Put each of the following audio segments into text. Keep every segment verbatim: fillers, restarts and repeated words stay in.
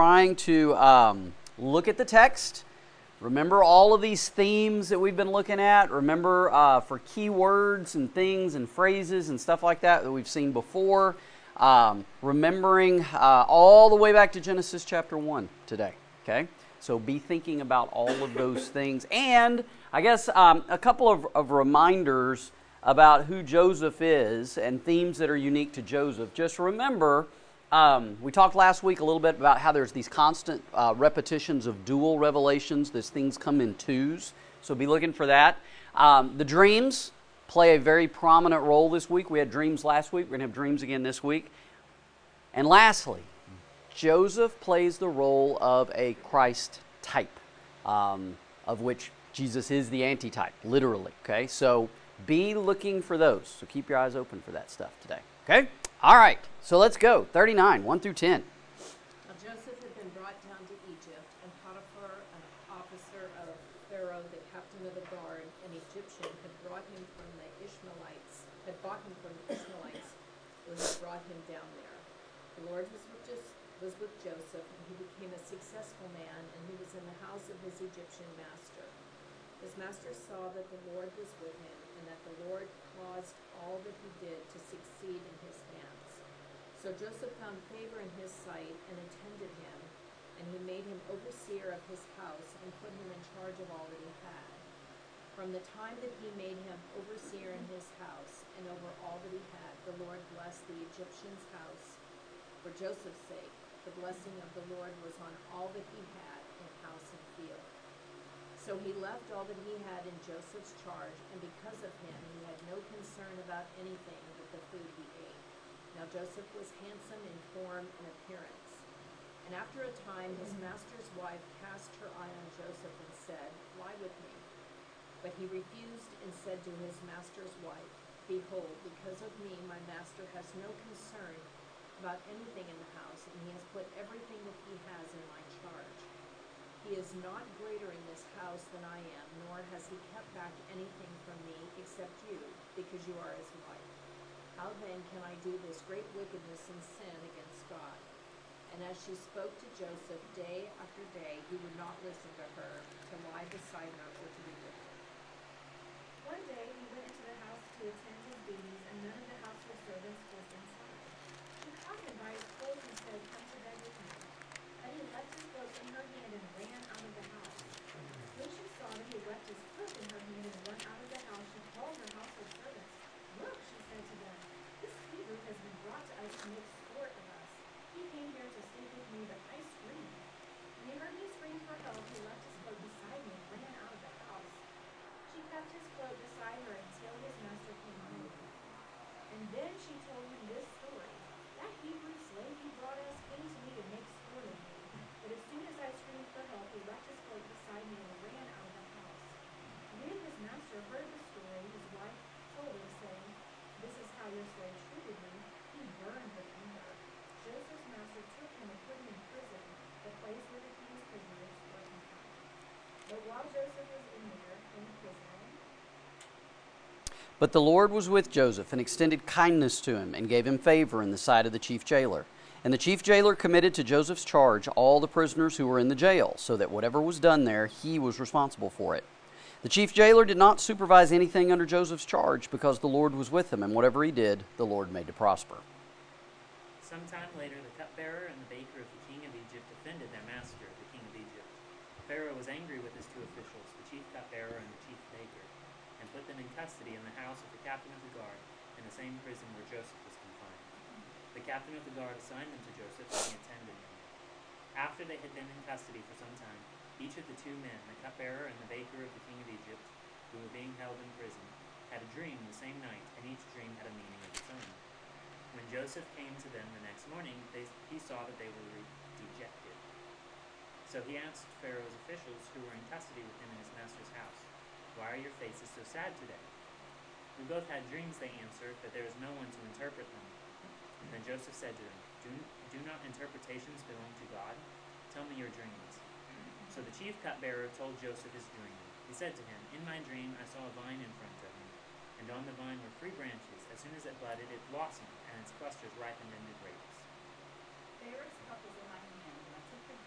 trying to um, look at the text. Remember all of these themes that we've been looking at. Remember uh, for keywords and things and phrases and stuff like that that we've seen before. Um, remembering uh, all the way back to Genesis chapter one today. Okay, so be thinking about all of those things. And I guess um, a couple of, of reminders about who Joseph is and themes that are unique to Joseph. Just remember, um, we talked last week a little bit about how there's these constant uh, repetitions of dual revelations. These things come in twos, so be looking for that. Um, the dreams play a very prominent role this week. We had dreams last week. We're going to have dreams again this week. And lastly, Joseph plays the role of a Christ type, um, of which Jesus is the antitype, literally. Okay, so be looking for those. So keep your eyes open for that stuff today. Okay? All right. So let's go. thirty-nine, one through ten. Now Joseph had been brought down to Egypt, and Potiphar, an officer of Pharaoh, the captain of the guard, an Egyptian, had brought him from the Ishmaelites, had bought him from the Ishmaelites, who had brought him down there. The Lord was with, just, was with Joseph, and he became a successful man, and he was in the house of his Egyptian master. His master saw that the Lord was with him, and that the Lord caused all that he did to succeed in his hands. So Joseph found favor in his sight and attended him, and he made him overseer of his house and put him in charge of all that he had. From the time that he made him overseer in his house and over all that he had, the Lord blessed the Egyptian's house for Joseph's sake. The blessing of the Lord was on all that he had in house and field. So he left all that he had in Joseph's charge, and because of him he had no concern about anything but the food he ate. Now Joseph was handsome in form and appearance. And after a time his master's wife cast her eye on Joseph and said, "Lie with me." But he refused and said to his master's wife, "Behold, because of me my master has no concern about anything in the house, and he has put everything that he has in my charge. He is not greater in this house than I am, nor has he kept back anything from me except you, because you are his wife. How then can I do this great wickedness and sin against God?" And as she spoke to Joseph day after day, he would not listen to her, to lie beside her or to be with her. One day he went into the house to attend his duties, and none of the household servants was inside. She caught him by his clothes and said, "Come to bed with me." But he left his cloak in her hand and ran out of the house. When she saw that he left his cloak in her hand and run out of the house, she called her household servants. "Look," she said to them, "this Hebrew has been brought to us to make sport of us. He came here to sleep with me, but I screamed. When he heard me scream for help, he left his cloak beside me and ran out of the house." She kept his cloak beside her until his master came home. And then she told him this story. "That Hebrew slave you brought us came to me to make sport of me. But as soon as I screamed for help, he left his cloak beside me and ran out of the house." When his master heard the story, his wife told him, saying, "This is how your slave treated me." He burned with anger. Joseph's master took him and put him in prison, the place where the king's prisoners were confined. But while Joseph was in there, in prison, But the Lord was with Joseph and extended kindness to him and gave him favor in the sight of the chief jailer. And the chief jailer committed to Joseph's charge all the prisoners who were in the jail, so that whatever was done there, he was responsible for it. The chief jailer did not supervise anything under Joseph's charge, because the Lord was with him, and whatever he did, the Lord made to prosper. Sometime later, the cupbearer and the baker of the king of Egypt offended their master, the king of Egypt. Pharaoh was angry with his two officials, the chief cupbearer and the chief baker, and put them in custody in the house of the captain of the guard, in the same prison where Joseph was confined. The captain of the guard assigned them to Joseph, and he attended him. After they had been in custody for some time, each of the two men, the cupbearer and the baker of the king of Egypt, who were being held in prison, had a dream the same night, and each dream had a meaning of its own. When Joseph came to them the next morning, they, he saw that they were dejected. So he asked Pharaoh's officials who were in custody with him in his master's house, "Why are your faces so sad today?" "We both had dreams," they answered, "but there is no one to interpret them." Then Joseph said to them, do, do not interpretations belong to God? Tell me your dreams." So the chief cupbearer told Joseph his dream. He said to him, "In my dream I saw a vine in front of me, and on the vine were three branches. As soon as it budded, it blossomed, and its clusters ripened into grapes. Pharaoh's cup was in my hand, and I took the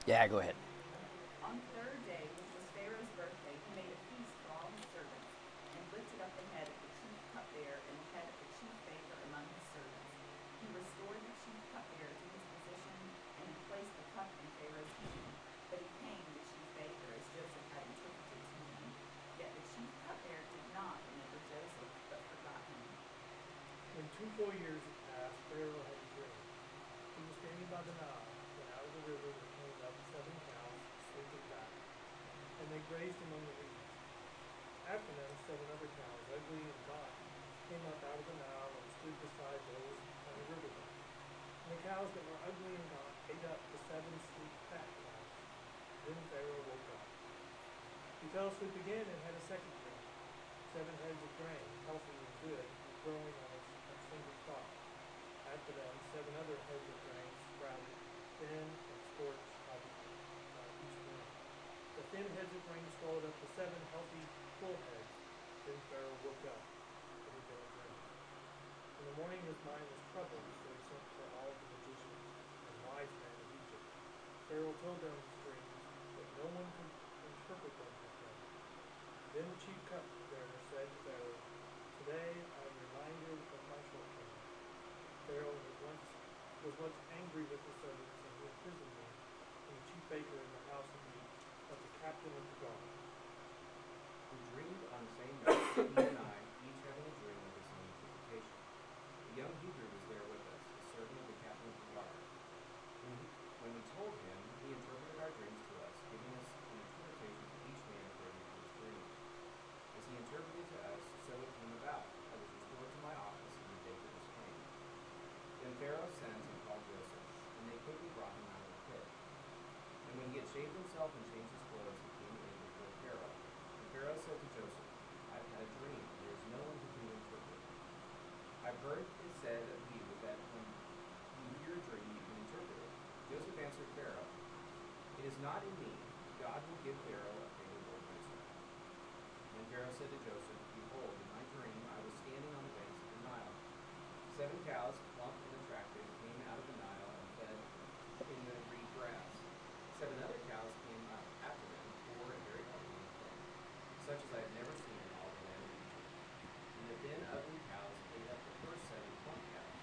Yeah, go ahead. On the third day, which was Pharaoh's birthday, he made a feast for all his servants, and lifted up the head of the chief cupbearer and the head of the chief baker among his servants. He restored the chief cupbearer to his position, and he placed the cup in Pharaoh's hand. But he hanged the chief baker, as Joseph had interpreted to him. Yet the chief cupbearer did not remember Joseph, but forgot him. When two full years had passed, Pharaoh had a dream. He was standing by the Nile, when out of the river there came up seven cows, sleek and fat, and they grazed among the reeds. After them, seven other cows, ugly and gaunt, came up out of the Nile and stood beside those on the riverbank. And the cows that were ugly and gaunt ate up the seven sleek fat cows. Then Pharaoh woke up. He fell asleep again and had a second dream. Seven heads of grain, healthy and good, were growing on a, a single stalk. After them, seven other heads of grain sprouted, thin and scorched by the, uh, east wind. The thin heads of grain swallowed up the seven healthy, full heads. Then Pharaoh woke up. It had been a dream. In the morning his mind was troubled, so he sent for all the magicians and wise men of Egypt. Pharaoh told them his dreams, but no one could interpret them for him. Then the chief cupbearer said to Pharaoh, "Today I am reminded of my shortcomings. Pharaoh was once, was once angry with the servants, and he imprisoned me, and the chief baker in the house of the, of the captain of the guard." We dreamed on the same night, he and I, each having a dream with the same interpretation. A young Hebrew was there with us, a servant of the captain of the guard. When, he, when we told him, he interpreted our dreams to us, giving us an interpretation for each man according to his dream. As he interpreted to us, so it came about. I was restored to my office, and the baker was hanged. Then Pharaoh sent and called Joseph, and they quickly brought him out of the pit. And when he had shaved himself and changed his clothes, he came in before Pharaoh. And Pharaoh said to Joseph, "I have had a dream, and there is no one who can interpret it. I've heard it said of you that when you hear a dream, you can interpret it." Joseph answered Pharaoh, "It is not in me. God will give Pharaoh a favorable answer." Then Pharaoh said to Joseph, "Behold, in my dream I was standing on the banks of the Nile. Seven cows, plump and attractive, came out of the Nile and fed in the reed grass. Seven other cows came out after them, poor and very ugly and thin, such as I had never seen in all the land of Egypt. And the thin, ugly cows ate up the first seven plump cows.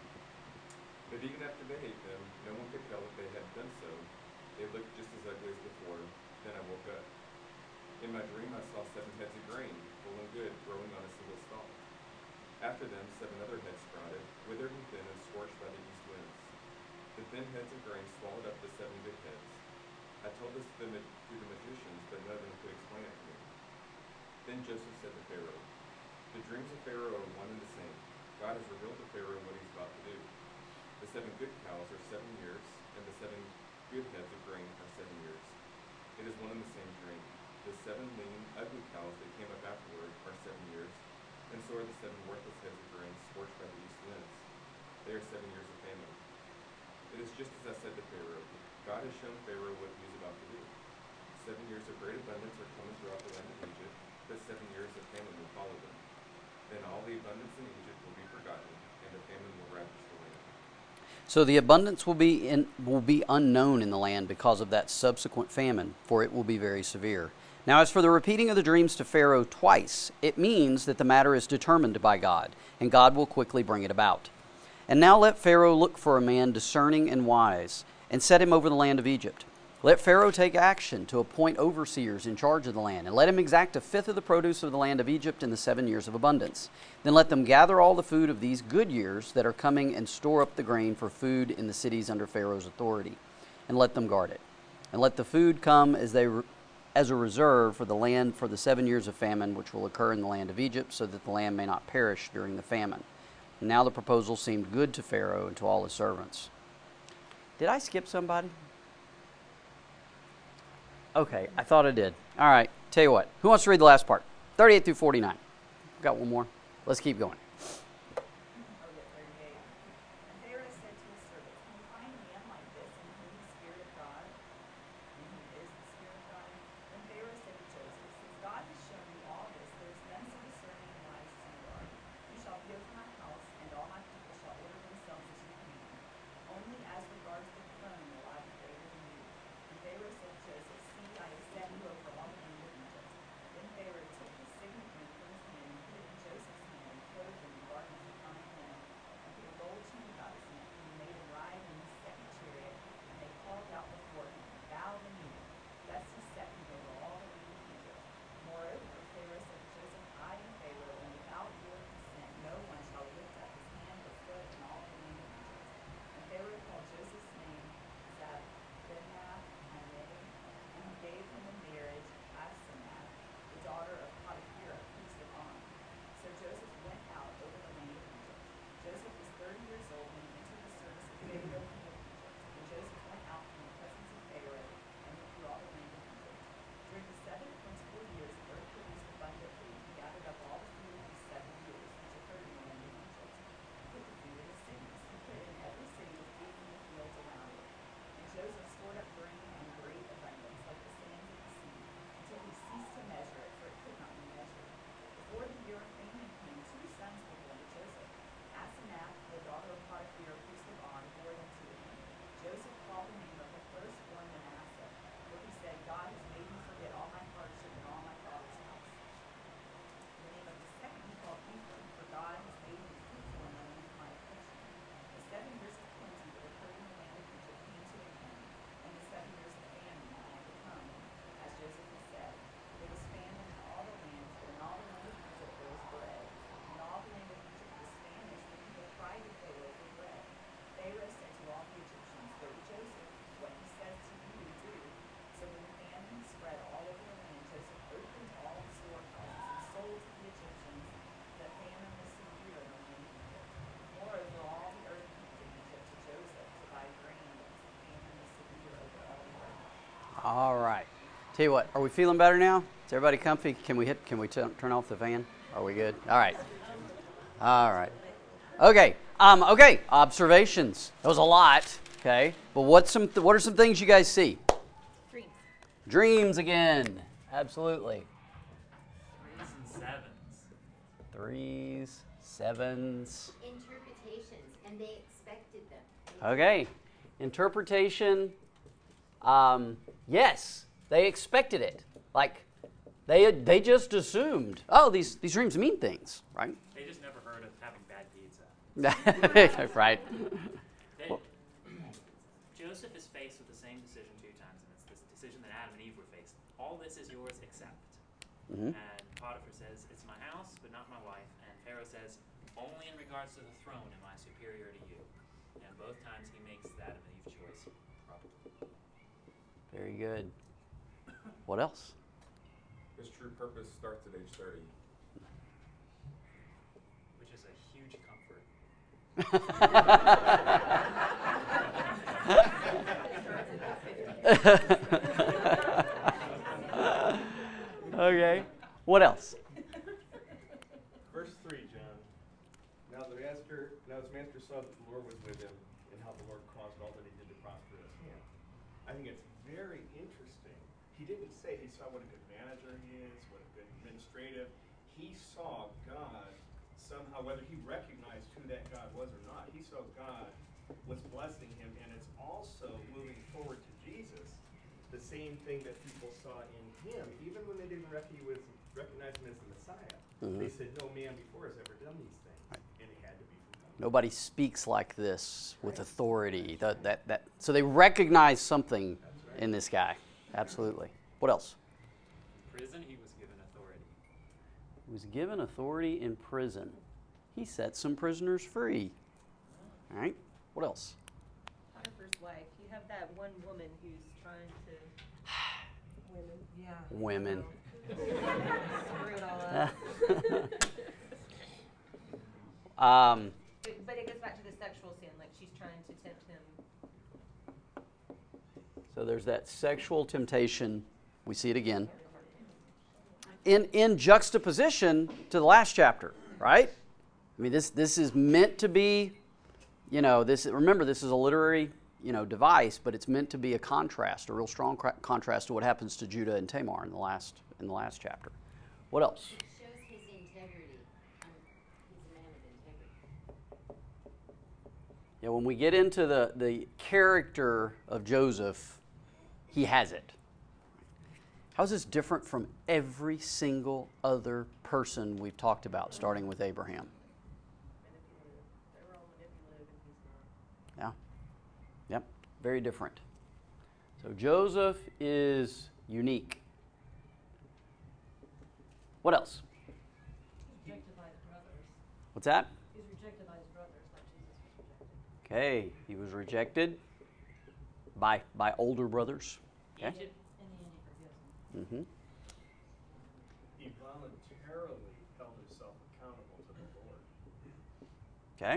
But even after they ate them, no one could tell if they had done so. They looked just as ugly as before. Then I woke up. In my dream I saw seven heads of grain, full and good, growing on a single stalk. After them seven other heads sprouted, withered and thin and scorched by the east winds. The thin heads of grain swallowed up the seven good heads. I told this to the, to the magicians, but none of them could explain it to me. Then Joseph said to Pharaoh, "The dreams of Pharaoh are one and the same. God has revealed to Pharaoh what he's about to do. The seven good cows are seven years, and the seven good heads of grain are seven years. It is one and the same dream. The seven lean, ugly cows that came up afterward are seven years, and so are the seven worthless heads of grain scorched by the east winds. They are seven years of famine. It is just as I said to Pharaoh. God has shown Pharaoh what he is about to do. Seven years of great abundance are coming throughout the land of Egypt, but seven years of famine will follow them. Then all the abundance in Egypt will be forgotten, and the famine will ravage the land." So the abundance will be in, will be unknown in the land because of that subsequent famine, for it will be very severe. Now, as for the repeating of the dreams to Pharaoh twice, it means that the matter is determined by God, and God will quickly bring it about. And now let Pharaoh look for a man discerning and wise, and set him over the land of Egypt. Let Pharaoh take action to appoint overseers in charge of the land, and let him exact a fifth of the produce of the land of Egypt in the seven years of abundance. Then let them gather all the food of these good years that are coming, and store up the grain for food in the cities under Pharaoh's authority, and let them guard it. And let the food come as they as a reserve for the land for the seven years of famine which will occur in the land of Egypt, so that the land may not perish during the famine. And now the proposal seemed good to Pharaoh and to all his servants. Did I skip somebody? Okay, I thought I did. All right, tell you what. Who wants to read the last part? thirty-eight through forty-nine. Got one more. Let's keep going. Oh, yeah, thirty-eight. And Pharaoh said to his servants, "Can you find a man like this in whom the Spirit of God, in whom is the Spirit of God?" Then Pharaoh said to Joseph, "Since God has shown you all this, there is none so discerning and wise as you are. You shall be over my house, and all my people shall order themselves as you command. Only as regards the throne will I be greater than you." And Tell you what, are we feeling better now? Is everybody comfy? Can we hit? Can we t- turn off the fan? Are we good? All right. All right. Okay. Um, okay. Observations. That was a lot. Okay. But what's some? Th- what are some things you guys see? Dreams. Dreams again. Absolutely. Threes and sevens. Threes, sevens. Interpretations, and they expected them. Okay. Interpretation. Um, yes, they expected it. Like they they just assumed, oh, these these dreams mean things, right? They just never heard of having bad pizza. Right. They, Joseph is faced with the same decision two times, and it's this decision that Adam and Eve were faced. All this is yours, except. Mm-hmm. And Potiphar says, it's my house, but not my wife. And Pharaoh says, only in regards to the throne am I superior to you. And both times he makes the Adam and Eve choice. Very good. What else? His true purpose starts at age thirty. Which is a huge comfort. Okay. What else? Verse three, John. Now the master, now his master saw that the Lord was with him, and how the Lord caused all that he did to prosper in his hand. I think it's very interesting. He didn't say he saw what a good manager he is, what a good administrative. He saw God somehow, whether he recognized who that God was or not. He saw God was blessing him, and it's also moving forward to Jesus. The same thing that people saw in him, even when they didn't rec- he was, recognize him as the Messiah. Mhm. They said, no man before has ever done these things. Right. And it had to be from God. Nobody speaks like this with authority. That, that, that, so they recognize something That's right. in this guy. Absolutely. What else? In prison, he was given authority. He was given authority in prison. He set some prisoners free. All right. What else? Potiphar's wife. You have that one woman who's trying to. Women. Yeah. Women. Screw it all up. Um, But, but it goes back to the sexual sin. Like she's trying to tempt him. so there's that sexual temptation. We see it again. In, in juxtaposition to the last chapter, right? I mean, this, this is meant to be, you know, this. Remember, this is a literary, you know, device, but it's meant to be a contrast, a real strong cra- contrast to what happens to Judah and Tamar in the last in the last chapter. What else? It shows his integrity. Um, he's a man of integrity. Yeah, when we get into the, the character of Joseph, he has it. How is this different from every single other person we've talked about, starting with Abraham? Manipulative. They're all manipulative and he's not. Yeah. Yep. Very different. So Joseph is unique. What else? He's rejected by his brothers. What's that? He's rejected by his brothers, like Jesus was rejected. Okay, he was rejected by by older brothers. Okay. Egypt, In the end, he forgives him. Mm-hmm. He voluntarily held himself accountable to the Lord. Okay.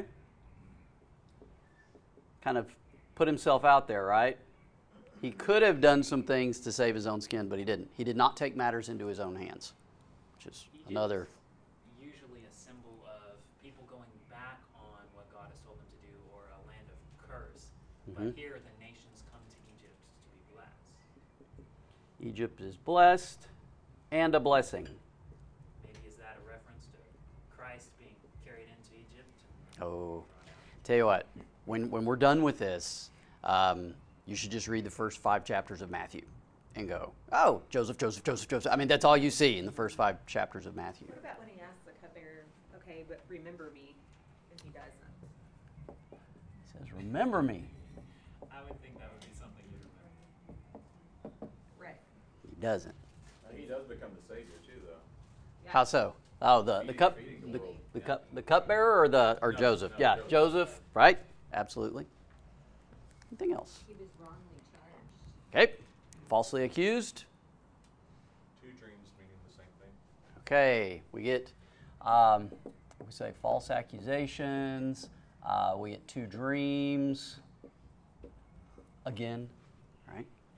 Kind of put himself out there, right? He could have done some things to save his own skin, but he didn't. He did not take matters into his own hands, which is Egypt another. is usually a symbol of people going back on what God has told them to do, or a land of curse. Mhm. But here, the nations come to Egypt to be blessed. Egypt is blessed and a blessing. Maybe is that a reference to Christ being carried into Egypt? And Oh, tell you what, when when we're done with this, um, you should just read the first five chapters of Matthew and go, oh, Joseph, Joseph, Joseph, Joseph. I mean, that's all you see in the first five chapters of Matthew. What about when he asks the cupbearer, okay, but remember me, and he doesn't? He says, remember me. I would think that would be something you remember. Right. He doesn't. He does become the savior too, though. Yeah. How so? Oh, the, the Feeding- cup feeding the the, world. the cup the cupbearer or the or No, Joseph? no, yeah, Joseph. Joseph, right? Absolutely. Anything else? He was wrongly charged. Okay. Falsely accused. Two dreams meaning the same thing. Okay, we get um, we say false accusations. Uh, we get two dreams. Again, right? Is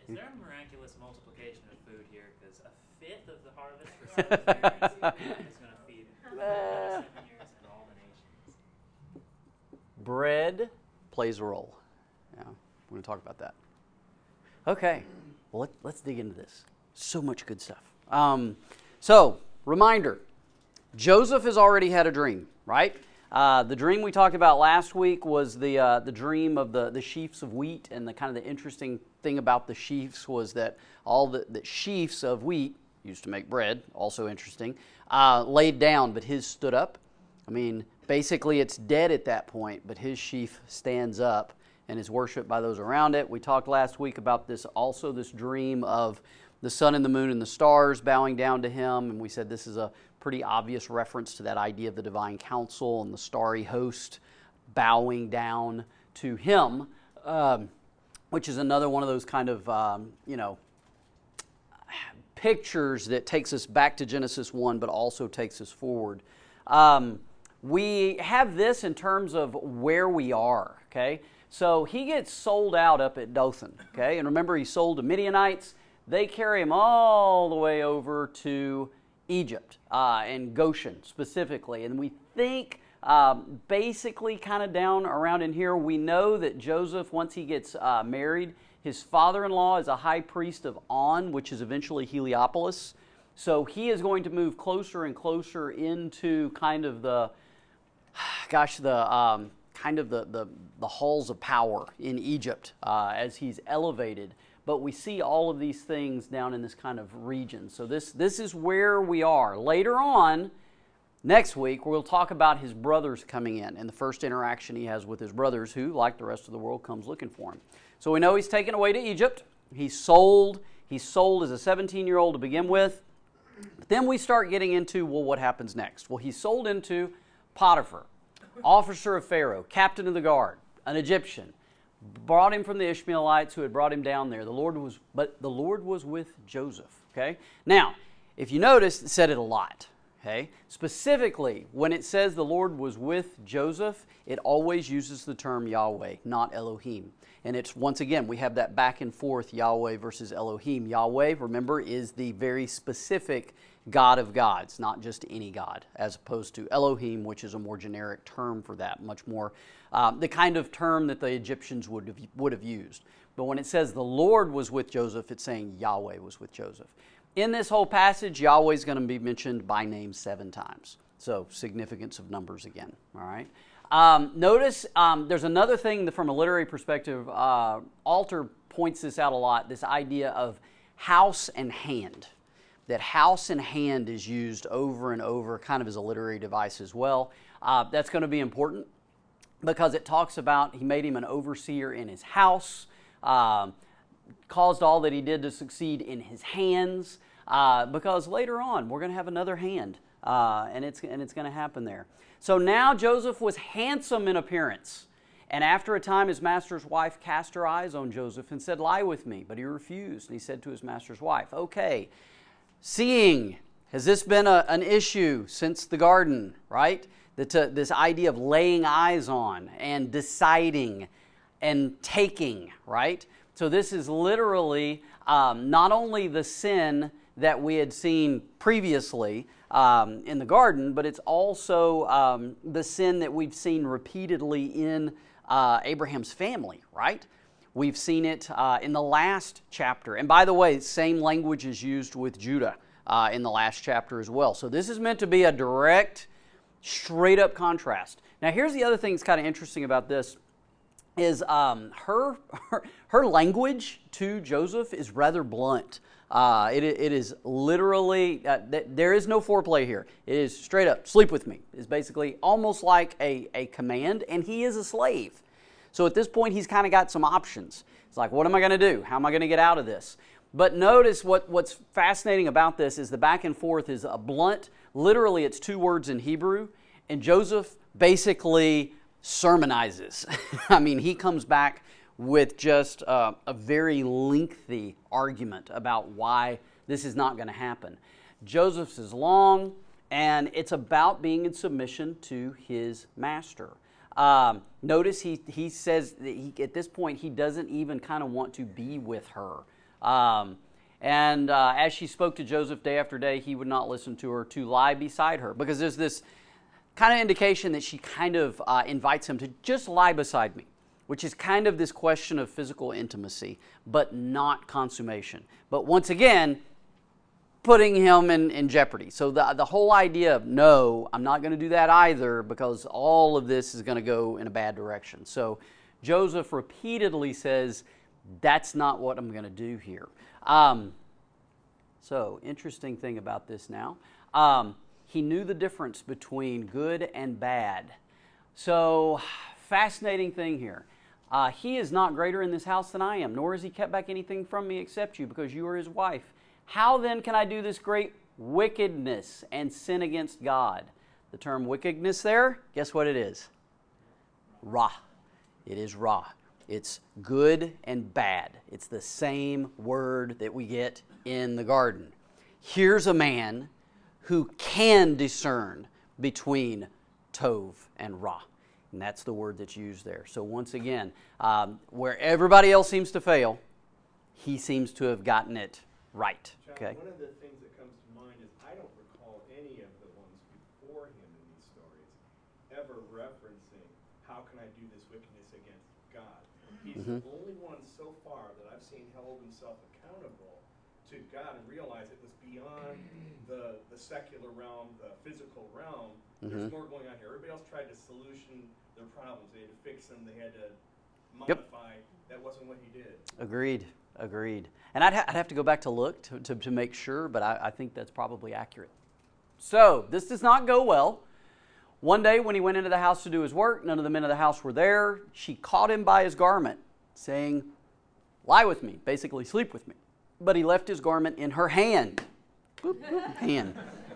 Is there a miraculous multiplication of food here? Because a fifth of the harvest for seven years is going to feed seven years and all the nations. Bread plays a role. Yeah, we're going to talk about that. Okay, well, let, let's dig into this. So much good stuff. Um, so, reminder, Joseph has already had a dream, right? Uh, the dream we talked about last week was the uh, the dream of the, the sheaves of wheat, and the kind of the interesting thing about the sheaves was that all the, the sheaves of wheat, used to make bread, also interesting, uh, laid down, but his stood up. I mean, basically it's dead at that point, but his sheaf stands up and is worshipped by those around it. We talked last week about this, also this dream of the sun and the moon and the stars bowing down to him, and we said this is a pretty obvious reference to that idea of the divine council and the starry host bowing down to him, um, which is another one of those kind of, um, you know, pictures that takes us back to Genesis one, but also takes us forward. Um, we have this in terms of where we are, okay? So he gets sold out up at Dothan, okay? And remember, he sold to Midianites. They carry him all the way over to Egypt uh, and Goshen specifically. And we think um, basically kind of down around in here, we know that Joseph, once he gets uh, married, his father-in-law is a high priest of On, which is eventually Heliopolis. So he is going to move closer and closer into kind of the, gosh, the um, kind of the, the, the halls of power in Egypt uh, as he's elevated. But we see all of these things down in this kind of region. So this, this is where we are. Later on, next week, we'll talk about his brothers coming in and the first interaction he has with his brothers, who, like the rest of the world, comes looking for him. So we know he's taken away to Egypt. He's sold. He's sold as a seventeen-year-old to begin with. But then we start getting into, well, what happens next? Well, he's sold into Potiphar, officer of Pharaoh, captain of the guard, an Egyptian. Brought him from the Ishmaelites who had brought him down there. The Lord was, but the Lord was with Joseph. Okay. Now, if you notice, it said it a lot. Okay. Specifically, when it says the Lord was with Joseph, it always uses the term Yahweh, not Elohim. And it's, once again, we have that back and forth Yahweh versus Elohim. Yahweh, remember, is the very specific God of gods, not just any God, as opposed to Elohim, which is a more generic term for that, much more um, the kind of term that the Egyptians would have, would have used. But when it says the Lord was with Joseph, it's saying Yahweh was with Joseph. In this whole passage, Yahweh is going to be mentioned by name seven times. So significance of numbers again, all right? Um, notice um, there's another thing that from a literary perspective, uh, Alter points this out a lot, this idea of house and hand. That house and hand is used over and over kind of as a literary device as well. Uh, that's going to be important because it talks about he made him an overseer in his house, uh, caused all that he did to succeed in his hands, uh, because later on we're going to have another hand, uh, and it's, and it's going to happen there. So now Joseph was handsome in appearance. And after a time, his master's wife cast her eyes on Joseph and said, "Lie with me." But he refused. And he said to his master's wife, "Okay, seeing, has this been a, an issue since the garden, right? That, uh, this idea of laying eyes on and deciding and taking, right? So this is literally um, not only the sin that we had seen previously um, in the garden, but it's also um, the sin that we've seen repeatedly in uh, Abraham's family, right? We've seen it uh, in the last chapter. And by the way, same language is used with Judah uh, in the last chapter as well. So this is meant to be a direct, straight up contrast. Now here's the other thing that's kind of interesting about this is um, her, her, her language to Joseph is rather blunt. Uh, it, it is literally, uh, th- there is no foreplay here. It is straight up, sleep with me. It's basically almost like a, a command, and he is a slave. So at this point, he's kind of got some options. It's like, what am I going to do? How am I going to get out of this? But notice what, what's fascinating about this is the back and forth is a blunt, literally it's two words in Hebrew, and Joseph basically sermonizes. I mean, he comes back with just uh, a very lengthy argument about why this is not going to happen. Joseph's is long, and it's about being in submission to his master. Um, notice he, he says that he, at this point he doesn't even kind of want to be with her Um, and uh, as she spoke to Joseph day after day, he would not listen to her to lie beside her, because there's this kind of indication that she kind of uh, invites him to just lie beside me, which is kind of this question of physical intimacy, but not consummation. But once again, putting him in, in jeopardy. So the, the whole idea of, no, I'm not going to do that either, because all of this is going to go in a bad direction. So Joseph repeatedly says, that's not what I'm going to do here. Um, so, interesting thing about this now. Um, he knew the difference between good and bad. So, fascinating thing here. Uh, he is not greater in this house than I am, nor has he kept back anything from me except you, because you are his wife. How then can I do this great wickedness and sin against God? The term wickedness there, guess what it is? Ra. It is Ra. It's good and bad. It's the same word that we get in the garden. Here's a man who can discern between Tov and Ra. And that's the word that's used there. So once again, um, where everybody else seems to fail, he seems to have gotten it right. John, Okay. one of the things that comes to mind is I don't recall any of the ones before him in these stories ever referencing, how can I do this wickedness against God? He's Mhm. the only one so far that I've seen held himself accountable to God and realize it was beyond the, the secular realm, the physical realm. There's Mhm. more going on here. Everybody else tried to solution their problems. They had to fix them. They had to Yep. modify. That wasn't what he did. Agreed. Agreed. And I'd, ha- I'd have to go back to look to, to, to make sure, but I, I think that's probably accurate. So, this does not go well. One day when he went into the house to do his work, none of the men of the house were there. She caught him by his garment, saying, lie with me, basically sleep with me. But he left his garment in her hand. Boop, boop, hand.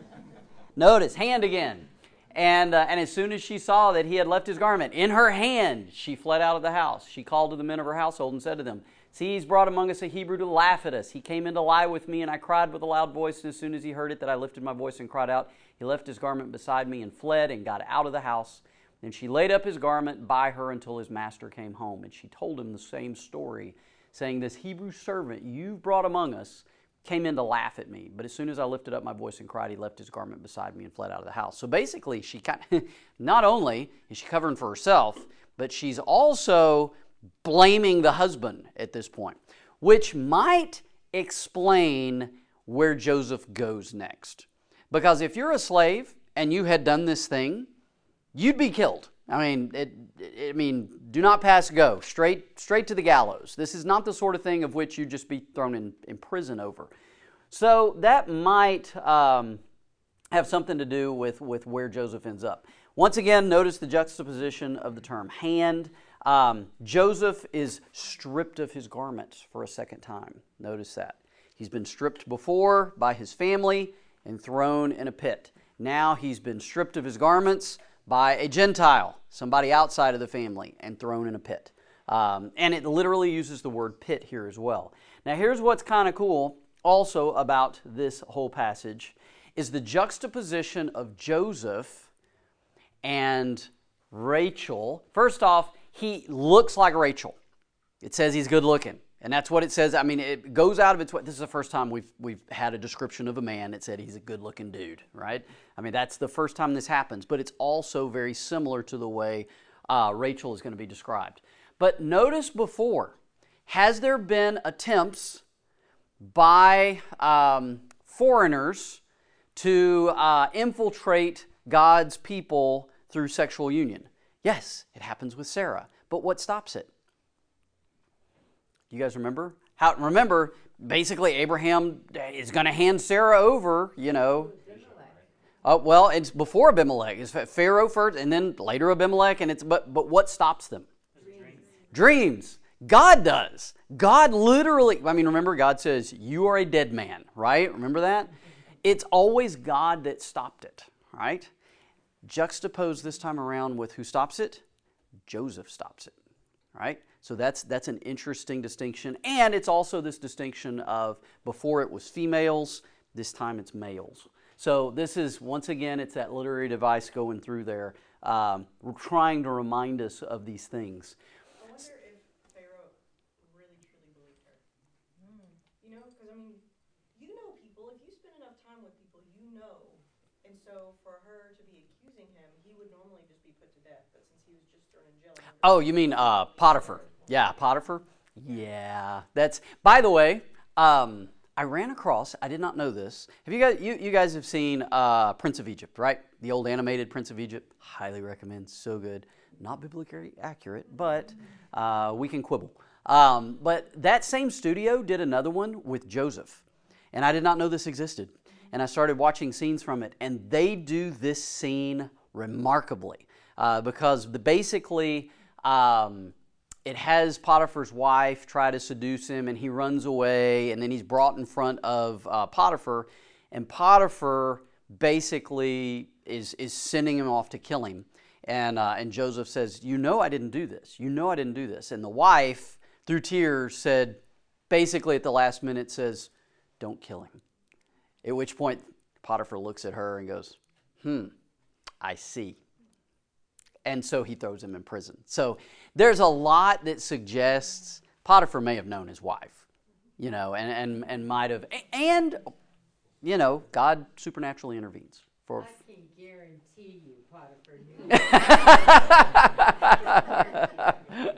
Notice, hand again. And, uh, and as soon as she saw that he had left his garment in her hand, she fled out of the house. She called to the men of her household and said to them, see, he's brought among us a Hebrew to laugh at us. He came in to lie with me, and I cried with a loud voice. And as soon as he heard it, that I lifted my voice and cried out, he left his garment beside me and fled and got out of the house. Then she laid up his garment by her until his master came home. And she told him the same story, saying, this Hebrew servant you've brought among us came in to laugh at me. But as soon as I lifted up my voice and cried, he left his garment beside me and fled out of the house. So basically, she kind of, not only is she covering for herself, but she's also blaming the husband at this point, which might explain where Joseph goes next. Because if you're a slave and you had done this thing, you'd be killed. I mean, it, it, I mean, do not pass go, straight straight to the gallows. This is not the sort of thing of which you'd just be thrown in, in prison over. So that might um, have something to do with, with where Joseph ends up. Once again, notice the juxtaposition of the term hand. Um, Joseph is stripped of his garments for a second time. Notice that. He's been stripped before by his family and thrown in a pit. Now he's been stripped of his garments by a Gentile, somebody outside of the family, and thrown in a pit. Um, and it literally uses the word pit here as well. Now here's what's kind of cool also about this whole passage is the juxtaposition of Joseph and Rachel. First off, he looks like Rachel. It says he's good looking. And that's what it says. I mean, it goes out of its way. This is the first time we've we've had a description of a man that said he's a good-looking dude, right? I mean, that's the first time this happens. But it's also very similar to the way uh, Rachel is going to be described. But notice before, has there been attempts by um, foreigners to uh, infiltrate God's people through sexual union? Yes, it happens with Sarah. But what stops it? You guys remember? How? Remember, basically Abraham is going to hand Sarah over, you know. Uh, well, it's before Abimelech. It's Pharaoh first, and then later Abimelech. And it's but but what stops them? Dreams. Dreams. God does. God literally. I mean, remember, God says you are a dead man, right? Remember that? It's always God that stopped it, right? Juxtapose this time around with who stops it? Joseph stops it, right? So that's that's an interesting distinction. And it's also this distinction of before it was females, this time it's males. So this is, once again, it's that literary device going through there, um, trying to remind us of these things. I wonder if Pharaoh really truly believed her. I mean, you know people. If you spend enough time with people, you know. And so for her to be accusing him, he would normally just be put to death. But since he was just thrown in jail. Oh, you mean uh, Potiphar? Yeah, Potiphar. Yeah, that's. By the way, um, I ran across. I did not know this. Have you guys? You, you guys have seen uh, Prince of Egypt, right? The old animated Prince of Egypt. Highly recommend. So good. Not biblically accurate, but uh, we can quibble. Um, but that same studio did another one with Joseph, and I did not know this existed. And I started watching scenes from it, and they do this scene remarkably uh, because the, basically. Um, It has Potiphar's wife try to seduce him, and he runs away, and then he's brought in front of uh, Potiphar, and Potiphar basically is is sending him off to kill him. And uh, and Joseph says, "You know I didn't do this. You know I didn't do this." And the wife, through tears, said, basically at the last minute, says, "Don't kill him." At which point, Potiphar looks at her and goes, "Hmm, I see." And so he throws him in prison. So there's a lot that suggests Potiphar may have known his wife, you know, and, and, and might have, and, you know, God supernaturally intervenes. For, I can guarantee you Potiphar knew.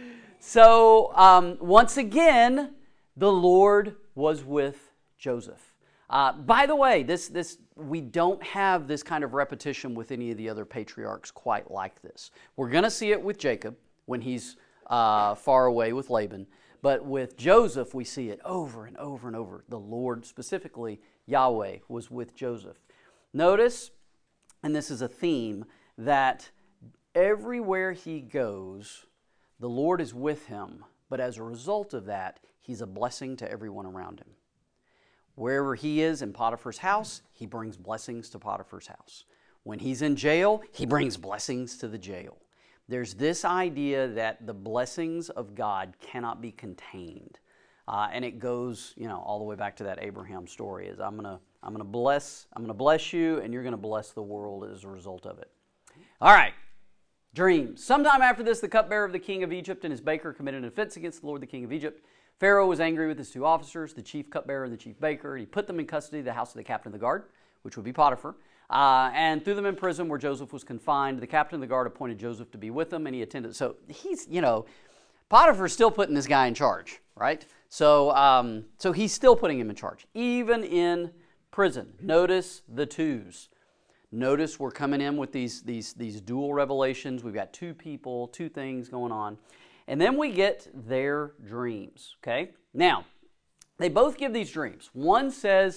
So um, once again, the Lord was with Joseph. Uh, by the way, this this we don't have this kind of repetition with any of the other patriarchs quite like this. We're going to see it with Jacob when he's uh, far away with Laban, but with Joseph we see it over and over and over. The Lord, specifically Yahweh, was with Joseph. Notice, and this is a theme, that everywhere he goes, the Lord is with him, but as a result of that, he's a blessing to everyone around him. Wherever he is in Potiphar's house, he brings blessings to Potiphar's house. When he's in jail, he brings blessings to the jail. There's this idea that the blessings of God cannot be contained. Uh, and it goes, you know, all the way back to that Abraham story. Is I'm gonna, I'm gonna bless, I'm gonna bless you, and you're gonna bless the world as a result of it. All right, dreams. Sometime after this, the cupbearer of the king of Egypt and his baker committed an offense against the Lord, the king of Egypt. Pharaoh was angry with his two officers, the chief cupbearer and the chief baker. He put them in custody of the house of the captain of the guard, which would be Potiphar, uh, and threw them in prison where Joseph was confined. The captain of the guard appointed Joseph to be with them, and he attended. So he's, you know, Potiphar's still putting this guy in charge, right? So, um, so he's still putting him in charge, even in prison. Notice the twos. Notice we're coming in with these, these, these dual revelations. We've got two people, two things going on. And then we get their dreams, okay? Now, they both give these dreams. One says,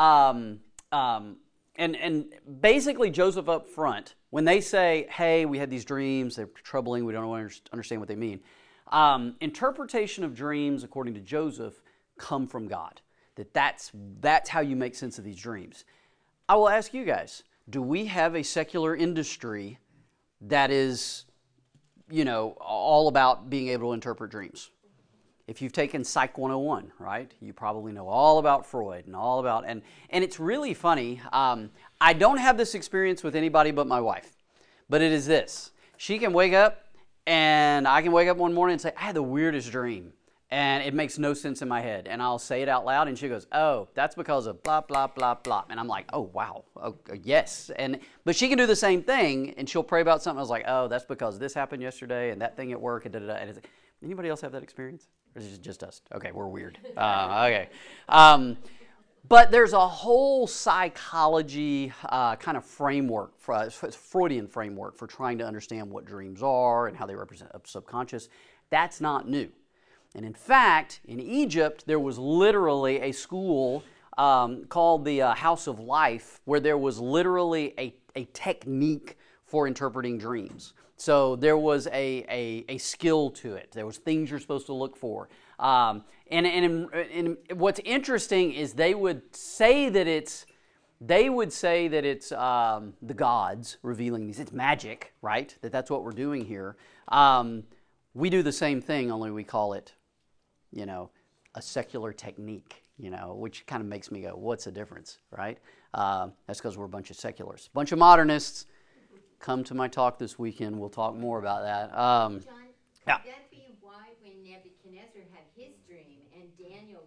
um, um, and, and basically Joseph up front, when they say, hey, we had these dreams, they're troubling, we don't understand what they mean. Um, interpretation of dreams, according to Joseph, come from God. That that's, that's how you make sense of these dreams. I will ask you guys, do we have a secular industry that is, you know, all about being able to interpret dreams? If you've taken Psych one oh one, right, you probably know all about Freud and all about, and, and it's really funny. Um, I don't have this experience with anybody but my wife, but it is this. She can wake up, and I can wake up one morning and say, I had the weirdest dream, and it makes no sense in my head, and I'll say it out loud, and she goes, oh, that's because of blah, blah, blah, blah, and I'm like, oh, wow, oh, yes, and but she can do the same thing, and she'll pray about something. I was like, oh, that's because this happened yesterday, and that thing at work, and da-da-da, and it's like, anybody else have that experience? Or is it just us? Okay, we're weird. Uh, okay. Um, but there's a whole psychology uh, kind of framework, for, uh, Freudian framework for trying to understand what dreams are and how they represent a subconscious. That's not new. And in fact, in Egypt, there was literally a school um, called the uh, House of Life, where there was literally a, a technique for interpreting dreams. So there was a, a, a skill to it. There was things you're supposed to look for. Um, and, and, and what's interesting is they would say that it's, they would say that it's um, the gods revealing these. It's magic, right? That that's what we're doing here. Um, we do the same thing, only we call it, you know, a secular technique, you know, which kind of makes me go, what's the difference, right? Uh, that's because we're a bunch of secularists. A bunch of modernists. Come to my talk this weekend. We'll talk more about that. Um, John, yeah. could that be why when Nebuchadnezzar had his dream and Daniel was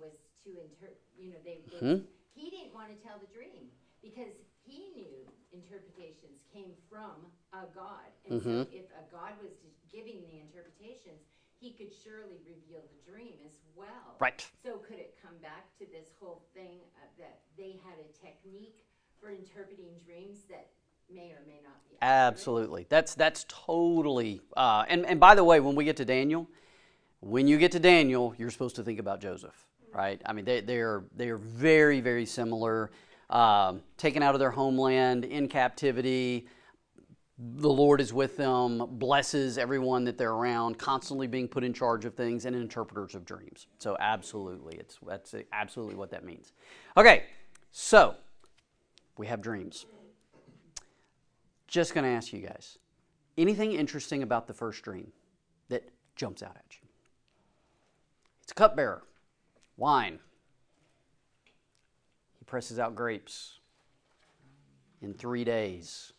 to inter. You know, they. they Hmm? He didn't want to tell the dream because he knew interpretations came from a God, and Mhm. so if a God was giving the interpretations, he could surely reveal the dream as well. Right. So could it come back to this whole thing uh, that they had a technique for interpreting dreams that may or may not be accurate? Absolutely. That's that's totally. Uh, and and by the way, when we get to Daniel, when you get to Daniel, you're supposed to think about Joseph, right? I mean, they they are they are very very similar. Um, taken out of their homeland in captivity. The Lord is with them, blesses everyone that they're around, constantly being put in charge of things, and interpreters of dreams. So absolutely, it's that's absolutely what that means. Okay, so we have dreams. Just going to ask you guys, anything interesting about the first dream that jumps out at you? It's a cupbearer, wine. He presses out grapes in three days.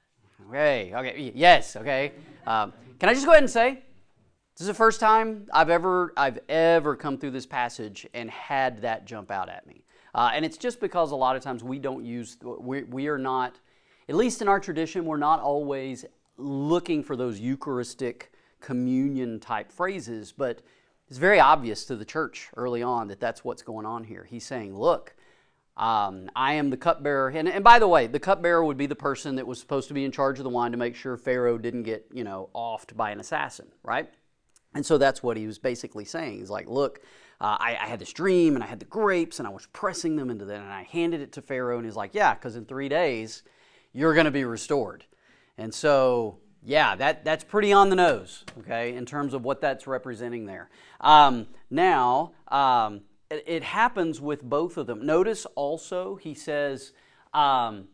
Okay, okay, yes, okay. Um, can I just go ahead and say, this is the first time I've ever I've ever come through this passage and had that jump out at me. Uh, and it's just because a lot of times we don't use, we, we are not, at least in our tradition, we're not always looking for those Eucharistic communion type phrases, but it's very obvious to the church early on that that's what's going on here. He's saying, look, Um, I am the cupbearer. And, and by the way, the cupbearer would be the person that was supposed to be in charge of the wine to make sure Pharaoh didn't get, you know, offed by an assassin, right? And so that's what he was basically saying. He's like, look, uh, I, I had this dream and I had the grapes and I was pressing them into that and I handed it to Pharaoh and he's like, yeah, because in three days you're going to be restored. And so, yeah, that, that's pretty on the nose, okay, in terms of what that's representing there. Um, now, um, it happens with both of them. Notice also he says, um,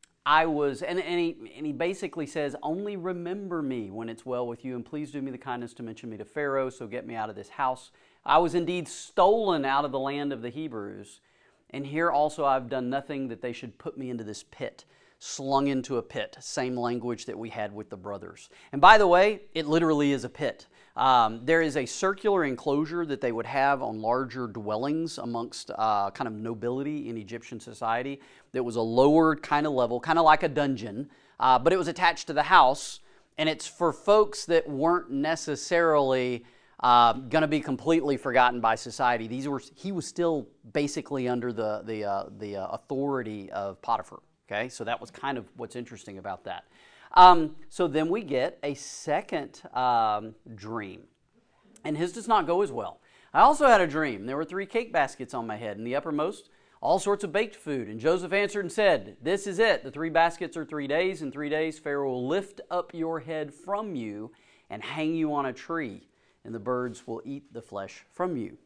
I was, and, and, he, and he basically says, only remember me when it's well with you, and please do me the kindness to mention me to Pharaoh, so get me out of this house. I was indeed stolen out of the land of the Hebrews, and here also I've done nothing that they should put me into this pit, slung into a pit, same language that we had with the brothers. And by the way, it literally is a pit. Um, there is a circular enclosure that they would have on larger dwellings amongst uh, kind of nobility in Egyptian society that was a lower kind of level, kind of like a dungeon, uh, but it was attached to the house, and it's for folks that weren't necessarily uh, going to be completely forgotten by society. These were he was still basically under the the uh, the uh, authority of Potiphar. Okay, so that was kind of what's interesting about that. Um, so then we get a second um, dream, and his does not go as well. I also had a dream. There were three cake baskets on my head, and the uppermost, all sorts of baked food. And Joseph answered and said, this is it. The three baskets are three days. In three days, Pharaoh will lift up your head from you and hang you on a tree, and the birds will eat the flesh from you.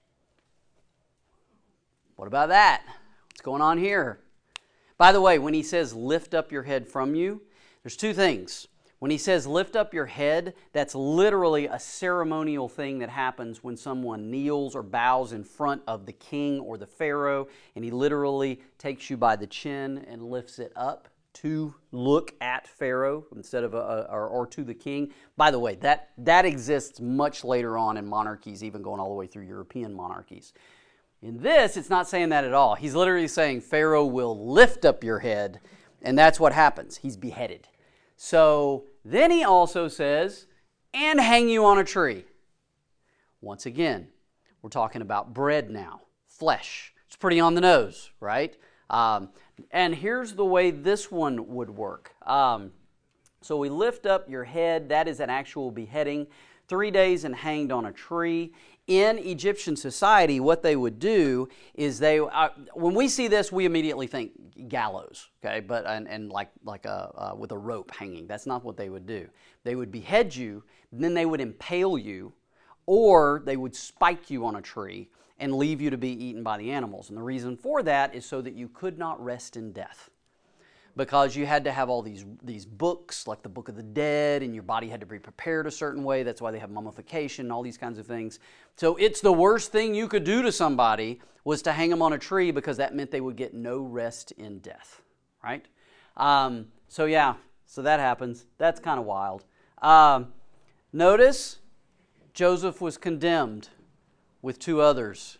What about that? What's going on here? By the way, when he says lift up your head from you, there's two things. When he says lift up your head, that's literally a ceremonial thing that happens when someone kneels or bows in front of the king or the pharaoh, and he literally takes you by the chin and lifts it up to look at Pharaoh instead of a, a, or, or to the king. By the way, that, that exists much later on in monarchies, even going all the way through European monarchies. In this, it's not saying that at all. He's literally saying Pharaoh will lift up your head, and that's what happens. He's beheaded. So then he also says, and hang you on a tree. Once again, we're talking about bread now, flesh. It's pretty on the nose, right? Um, and here's the way this one would work. Um, so we lift up your head. That is an actual beheading. Three days and hanged on a tree. In Egyptian society, what they would do is they, uh, when we see this, we immediately think gallows, okay, but and, and like like a uh, with a rope hanging. That's not what they would do. They would behead you, then they would impale you, or they would spike you on a tree and leave you to be eaten by the animals. And the reason for that is so that you could not rest in death, because you had to have all these these books, like the Book of the Dead, and your body had to be prepared a certain way. That's why they have mummification, all these kinds of things. So it's the worst thing you could do to somebody was to hang them on a tree, because that meant they would get no rest in death, right? Um, so yeah, so that happens. That's kind of wild. Um, notice Joseph was condemned with two others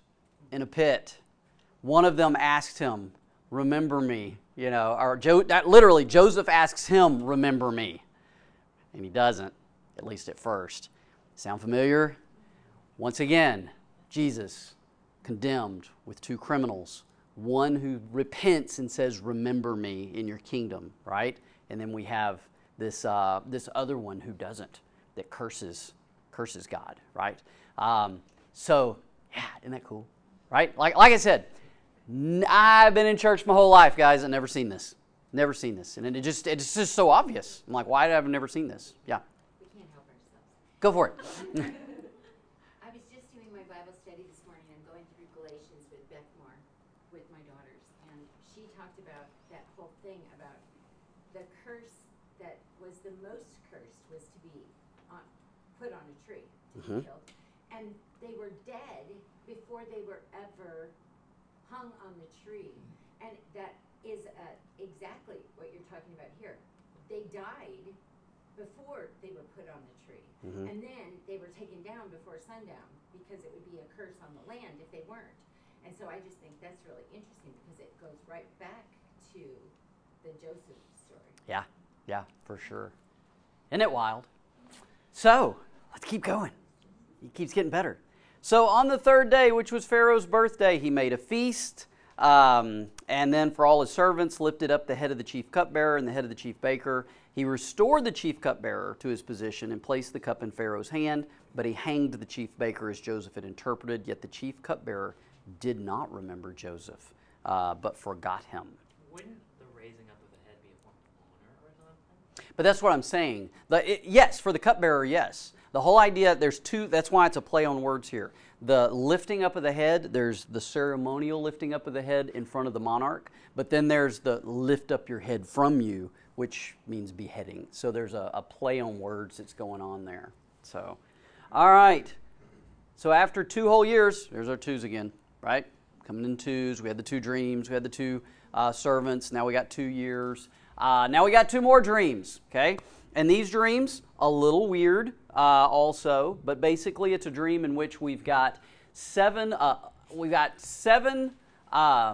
in a pit. One of them asked him, remember me. You know, or jo- that literally, Joseph asks him, remember me. And he doesn't, at least at first. Sound familiar? Once again, Jesus condemned with two criminals. One who repents and says, remember me in your kingdom, right? And then we have this uh, this other one who doesn't, that curses curses God, right? Um, so, yeah, isn't that cool? Right? Like like I said, n- I've been in church my whole life, guys, and never seen this. Never seen this. And it just it's just so obvious. I'm like, why have I never seen this? Yeah. We can't help ourselves. Go for it. I was just doing my Bible study this morning. I'm going through Galatians with Beth Moore, with my daughters, and she talked about that whole thing about the curse that was the most cursed was to be on, put on a tree, to Mhm. be killed. And they were dead before they were ever hung on the tree. And that is uh, exactly what you're talking about here. They died before they were put on the tree. Mhm. And then they were taken down before sundown because it would be a curse on the land if they weren't. And so I just think that's really interesting because it goes right back to the Joseph story. Yeah, yeah, for sure. Isn't it wild? So, let's keep going. It keeps getting better. So on the third day, which was Pharaoh's birthday, he made a feast, um, and then for all his servants lifted up the head of the chief cupbearer and the head of the chief baker. He restored the chief cupbearer to his position and placed the cup in Pharaoh's hand, but he hanged the chief baker as Joseph had interpreted. Yet the chief cupbearer did not remember Joseph, uh, but forgot him. Wouldn't the raising up of the head be a form of honor or something? But that's what I'm saying. The, it, yes, for the cupbearer, yes. The whole idea, there's two, that's why it's a play on words here. The lifting up of the head, there's the ceremonial lifting up of the head in front of the monarch, but then there's the lift up your head from you, which means beheading. So there's a, a play on words that's going on there. So, all right. So after two whole years, there's our twos again, right? Coming in twos. We had the two dreams. We had the two uh, servants. Now we got two years. Uh, now we got two more dreams, okay? And these dreams, a little weird uh, also, but basically it's a dream in which we've got seven, uh, we've got seven uh,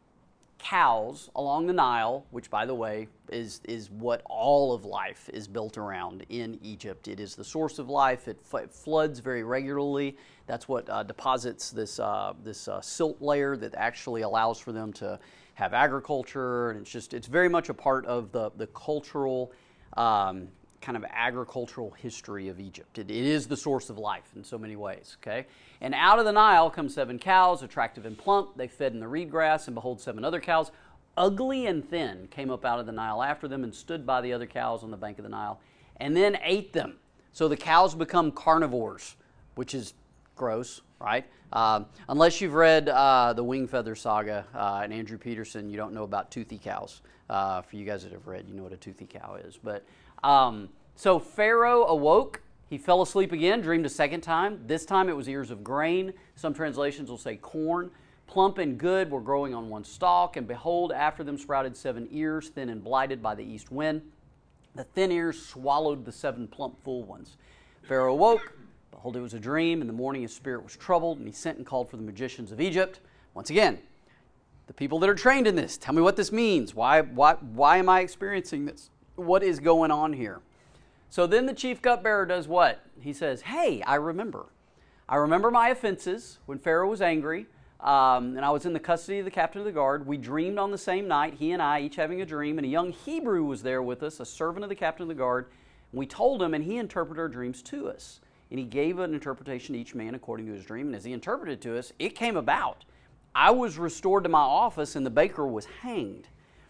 cows along the Nile, which, by the way, is, is what all of life is built around in Egypt. It is the source of life. It, f- it floods very regularly. That's what uh, deposits this, uh, this uh, silt layer that actually allows for them to have agriculture. And it's just, it's very much a part of the, the cultural um, kind of agricultural history of Egypt. It, it is the source of life in so many ways, okay? And out of the Nile come seven cows, attractive and plump. They fed in the reed grass, and behold, seven other cows, ugly and thin, came up out of the Nile after them and stood by the other cows on the bank of the Nile, and then ate them. So the cows become carnivores, which is gross, right? Um, unless you've read uh, the Wingfeather Saga uh, and Andrew Peterson, you don't know about toothy cows. Uh, for you guys that have read, you know what a toothy cow is. But um, so Pharaoh awoke. He fell asleep again, dreamed a second time. This time it was ears of grain. Some translations will say corn. Plump and good were growing on one stalk, and behold, after them sprouted seven ears, thin and blighted by the east wind. The thin ears swallowed the seven plump full ones. Pharaoh awoke. Behold, it was a dream. In the morning his spirit was troubled, and he sent and called for the magicians of Egypt. Once again, the people that are trained in this, tell me what this means. Why, why, why am I experiencing this? What is going on here? So then the chief cupbearer does what? He says, hey, I remember. I remember my offenses when Pharaoh was angry, um, and I was in the custody of the captain of the guard. We dreamed on the same night, he and I, each having a dream, and a young Hebrew was there with us, a servant of the captain of the guard. And we told him, and he interpreted our dreams to us. And he gave an interpretation to each man according to his dream. And as he interpreted to us, it came about. I was restored to my office, and the baker was hanged.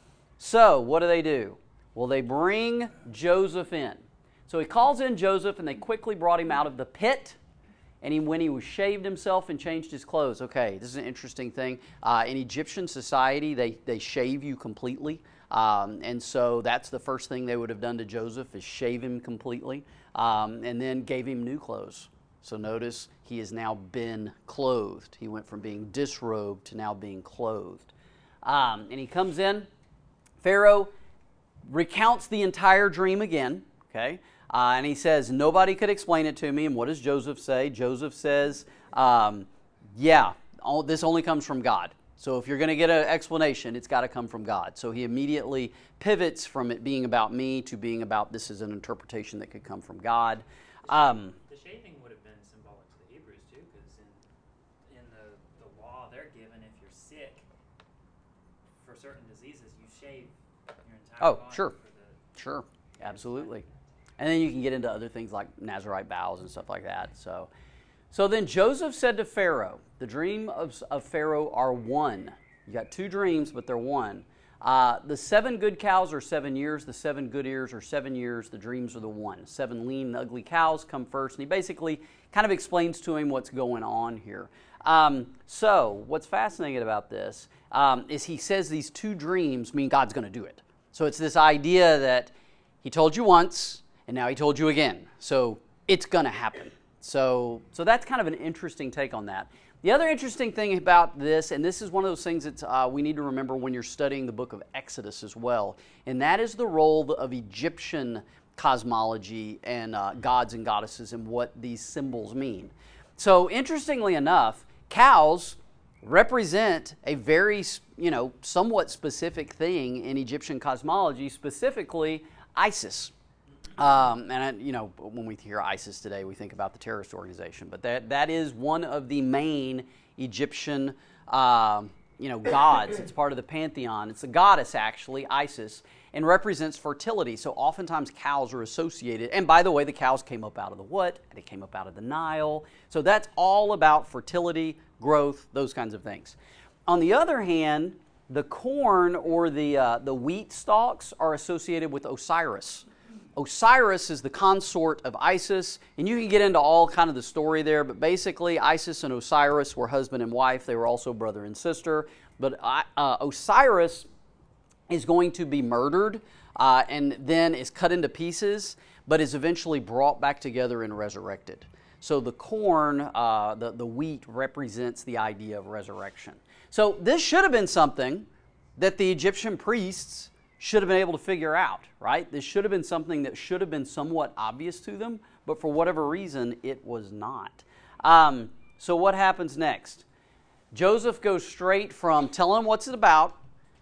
So, what do they do? Well, they bring Joseph in. So he calls in Joseph, and they quickly brought him out of the pit. And he, when he was shaved himself and changed his clothes. Okay, this is an interesting thing. Uh, in Egyptian society, they, they shave you completely. Um, and so that's the first thing they would have done to Joseph, is shave him completely. Um, and then gave him new clothes. So notice, he has now been clothed. He went from being disrobed to now being clothed. Um, and he comes in. Pharaoh recounts the entire dream again, okay? Uh, and he says, nobody could explain it to me. And what does Joseph say? Joseph says, um, yeah, all, this only comes from God. So if you're going to get an explanation, it's got to come from God. So he immediately pivots from it being about me to being about this is an interpretation that could come from God. Um, the shaving would have been symbolic to the Hebrews too, because in, in the, the law they're given, if you're sick for certain diseases, you shave your entire oh, body. sure. For the, Sure, absolutely. And then you can get into other things like Nazirite vows and stuff like that. So, so then Joseph said to Pharaoh, the dream of, of Pharaoh are one. You got two dreams, but they're one. Uh, the seven good cows are seven years. The seven good ears are seven years. The dreams are the one. Seven lean, ugly cows come first. And he basically kind of explains to him what's going on here. Um, so what's fascinating about this um, is he says these two dreams mean God's going to do it. So it's this idea that he told you once, and now he told you again. So it's going to happen. So, so that's kind of an interesting take on that. The other interesting thing about this, and this is one of those things that uh, we need to remember when you're studying the book of Exodus as well, and that is the role of Egyptian cosmology and uh, gods and goddesses and what these symbols mean. So interestingly enough, cows represent a very, you know, somewhat specific thing in Egyptian cosmology, specifically Isis. Um, and, you know, when we hear ISIS today, we think about the terrorist organization. But that that is one of the main Egyptian, um, you know, gods. It's part of the pantheon. It's a goddess, actually, Isis, and represents fertility. So oftentimes cows are associated. And by the way, the cows came up out of the what? They came up out of the Nile. So that's all about fertility, growth, those kinds of things. On the other hand, the corn or the, uh, the wheat stalks are associated with Osiris. Osiris is the consort of Isis, and you can get into all kind of the story there, but basically Isis and Osiris were husband and wife. They were also brother and sister. But uh, Osiris is going to be murdered uh, and then is cut into pieces, but is eventually brought back together and resurrected. So the corn, uh, the, the wheat, represents the idea of resurrection. So this should have been something that the Egyptian priests should have been able to figure out, right? This should have been something that should have been somewhat obvious to them, but for whatever reason, it was not. Um, so what happens next? Joseph goes straight from telling him what's it about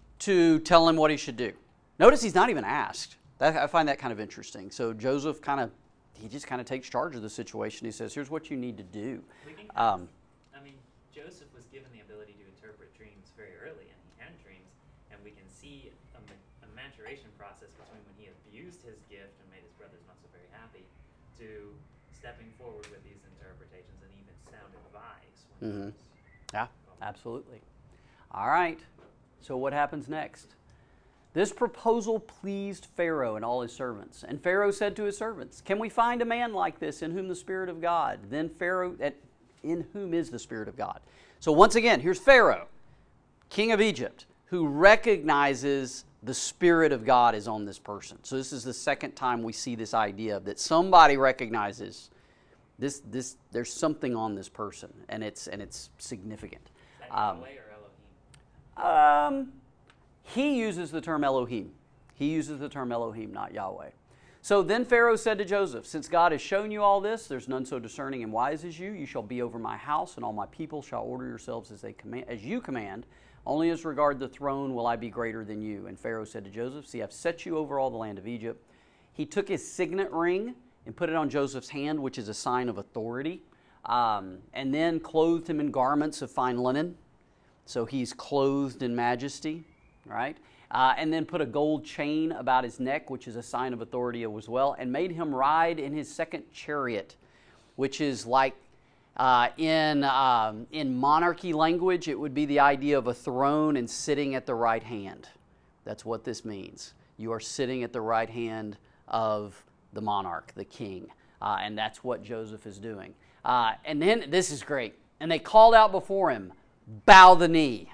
to telling him what he should do. Notice he's not even asked. That, I find that kind of interesting. So Joseph kind of, he just kind of takes charge of the situation. He says, here's what you need to do. We can Um, I mean, Joseph was given the ability to interpret dreams very early, and he had dreams, and we can see a, ma- a maturation process between when he abused his gift and made his brothers not so very happy, to stepping forward with these interpretations and even sounded wise. When he Mhm. was Yeah, called. absolutely. All right. So what happens next? This proposal pleased Pharaoh and all his servants. And Pharaoh said to his servants, "Can we find a man like this in whom the Spirit of God?" Then Pharaoh, at, in whom is the Spirit of God? So once again, here's Pharaoh, king of Egypt, who recognizes the Spirit of God is on this person. So this is the second time we see this idea that somebody recognizes this. This there's something on this person, and it's and it's significant. Is that Um, Yahweh or Elohim? Um, he uses the term Elohim. He uses the term Elohim, not Yahweh. So then Pharaoh said to Joseph, "Since God has shown you all this, there's none so discerning and wise as you. You shall be over my house, and all my people shall order yourselves as they command, as you command. Only as regard the throne will I be greater than you." And Pharaoh said to Joseph, "See, I've set you over all the land of Egypt." He took his signet ring and put it on Joseph's hand, which is a sign of authority, um, and then clothed him in garments of fine linen. So he's clothed in majesty, right? Uh, and then put a gold chain about his neck, which is a sign of authority as well, and made him ride in his second chariot, which is like uh, in, um, in monarchy language, it would be the idea of a throne and sitting at the right hand. That's what this means. You are sitting at the right hand of the monarch, the king. Uh, and that's what Joseph is doing. Uh, and then, this is great. And they called out before him, "Bow the knee."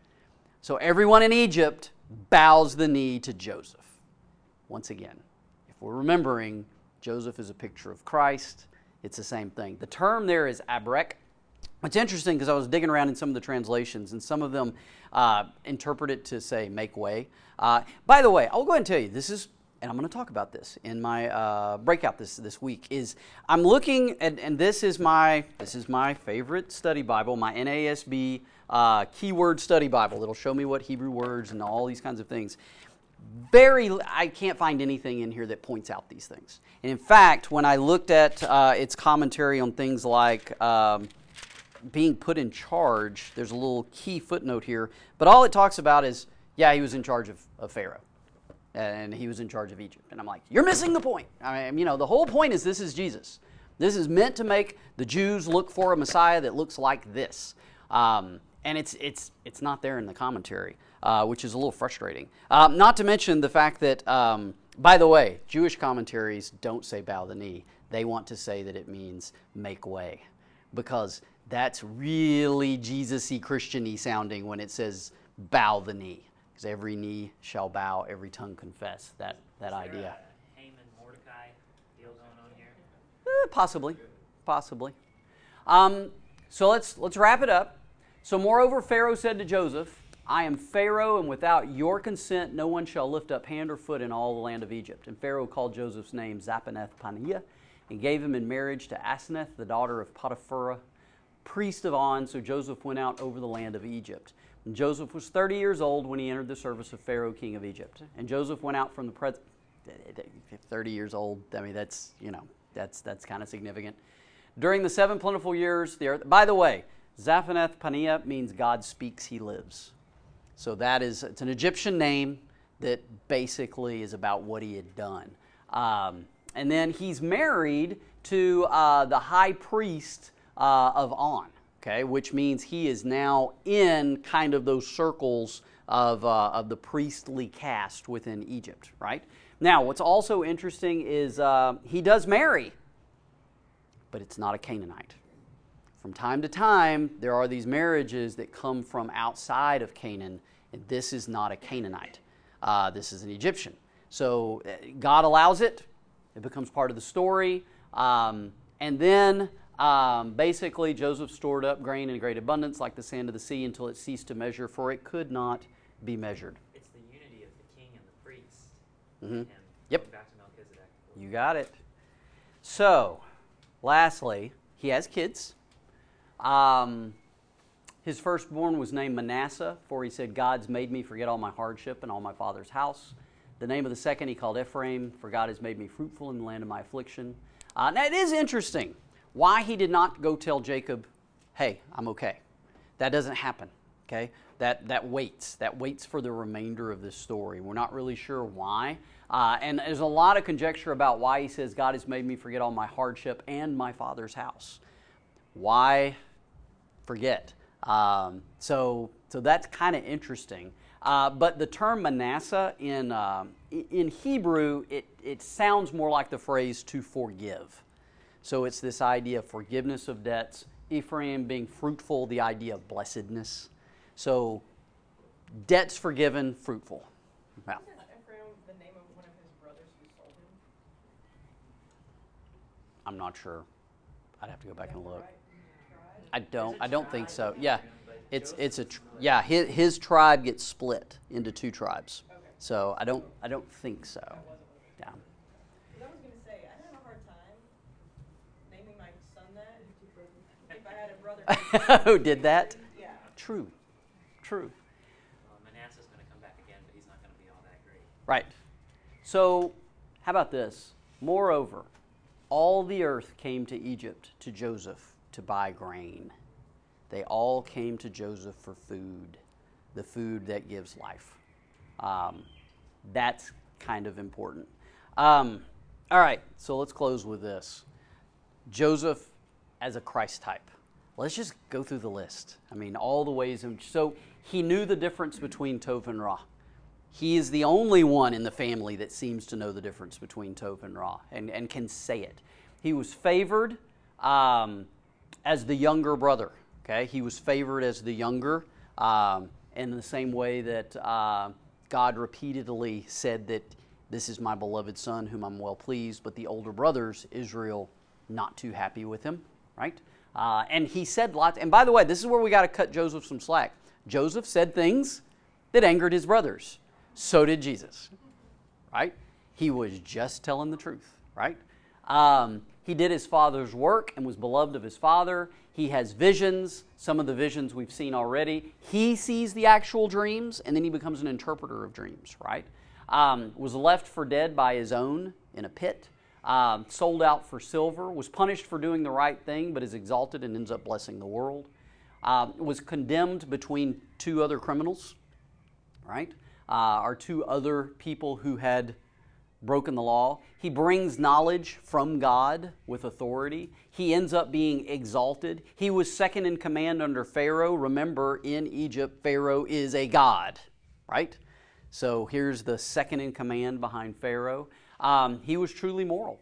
So everyone in Egypt bows the knee to Joseph. Once again, if we're remembering, Joseph is a picture of Christ. It's the same thing. The term there is abrek. It's interesting because I was digging around in some of the translations, and some of them uh, interpret it to say make way. Uh, by the way, I'll go ahead and tell you, this is and I'm going to talk about this in my uh, breakout this this week, is I'm looking, and, and this is my this is my favorite study Bible, my N A S B uh, keyword study Bible. It'll show me what Hebrew words and all these kinds of things. Very, I can't find anything in here that points out these things. And in fact, when I looked at uh, its commentary on things like um, being put in charge, there's a little key footnote here, but all it talks about is, yeah, he was in charge of, of Pharaoh, and he was in charge of Egypt. And I'm like, you're missing the point. I mean, you know, the whole point is this is Jesus. This is meant to make the Jews look for a Messiah that looks like this. Um, and it's it's it's not there in the commentary, uh, which is a little frustrating. Uh, not to mention the fact that, um, by the way, Jewish commentaries don't say bow the knee. They want to say that it means make way, because that's really Jesus-y, Christian-y sounding when it says bow the knee. Because every knee shall bow, every tongue confess, that, that Is idea. there a Haman Mordecai deal going on here? Eh, possibly, possibly. Um, so let's let's wrap it up. So moreover, Pharaoh said to Joseph, I am Pharaoh, and without your consent no one shall lift up hand or foot in all the land of Egypt. And Pharaoh called Joseph's name Zaphenath-Paneah, and gave him in marriage to Asenath, the daughter of Potiphar, priest of On. So Joseph went out over the land of Egypt. And Joseph was thirty years old when he entered the service of Pharaoh, king of Egypt. And Joseph went out from the pres- thirty years old. I mean, that's, you know, that's that's kind of significant. During the seven plentiful years, the earth. By the way, Zaphenath-Paneah means God speaks, he lives. So that is, it's an Egyptian name that basically is about what he had done. Um, and then he's married to uh, the high priest uh, of On. Okay, which means he is now in kind of those circles of, uh, of the priestly caste within Egypt, right? Now, what's also interesting is uh, he does marry, but it's not a Canaanite. From time to time, there are these marriages that come from outside of Canaan, and this is not a Canaanite. Uh, this is an Egyptian. So uh, God allows it. It becomes part of the story. Um, and then Um, basically, Joseph stored up grain in great abundance like the sand of the sea until it ceased to measure, for it could not be measured. It's the unity of the king and the priest. Mm-hmm. And Yep. back to Melchizedek. You got it. So, lastly, he has kids. Um, his firstborn was named Manasseh, for he said, God's made me forget all my hardship and all my father's house. The name of the second he called Ephraim, for God has made me fruitful in the land of my affliction. Uh, now, it is interesting why he did not go tell Jacob, hey, I'm okay. That doesn't happen, okay? That that waits. That waits for the remainder of this story. We're not really sure why. Uh, and there's a lot of conjecture about why he says, God has made me forget all my hardship and my father's house. Why forget? Um, so, so that's kind of interesting. Uh, but the term Manasseh in, uh, in Hebrew, it, it sounds more like the phrase to forgive. So it's this idea of forgiveness of debts. Ephraim being fruitful, the idea of blessedness. So debts forgiven, fruitful. Wow. Isn't Ephraim the name of one of his brothers who sold him? I'm not sure. I'd have to go back and look. Tribe? I don't. There's a I don't think tribe, so. Yeah, but it's it's a tr- Joseph's yeah. His, his tribe gets split into two tribes. Okay. So I don't I don't think so. That wasn't what Yeah. Because I was going to say, I'd have a hard time naming my son that if I had a brother. Who did that? Yeah. True. True. Well, Manasseh's going to come back again, but he's not going to be all that great. Right. So, how about this? Moreover, all the earth came to Egypt to Joseph to buy grain. They all came to Joseph for food, the food that gives life. Um, that's kind of important. Um, all right, so let's close with this. Joseph as a Christ type. Let's just go through the list. I mean, all the ways. In, so he knew the difference between Tov and Ra. He is the only one in the family that seems to know the difference between Tov and Ra and, and can say it. He was favored um, as the younger brother. Okay, he was favored as the younger um, in the same way that uh, God repeatedly said that this is my beloved son whom I'm well pleased, but the older brothers, Israel, not too happy with him, right? Uh, and he said lots, and by the way, this is where we got to cut Joseph some slack. Joseph said things that angered his brothers. So did Jesus, right? He was just telling the truth, right? Um, he did his father's work and was beloved of his father. He has visions, some of the visions we've seen already. He sees the actual dreams, and then he becomes an interpreter of dreams, right? Um, was left for dead by his own in a pit, um, sold out for silver, was punished for doing the right thing, but is exalted and ends up blessing the world. Um, was condemned between two other criminals, right? Uh, or two other people who had broken the law. He brings knowledge from God with authority. He ends up being exalted. He was second in command under Pharaoh. Remember, in Egypt, Pharaoh is a god, right? So here's the second in command behind Pharaoh. Um, he was truly moral.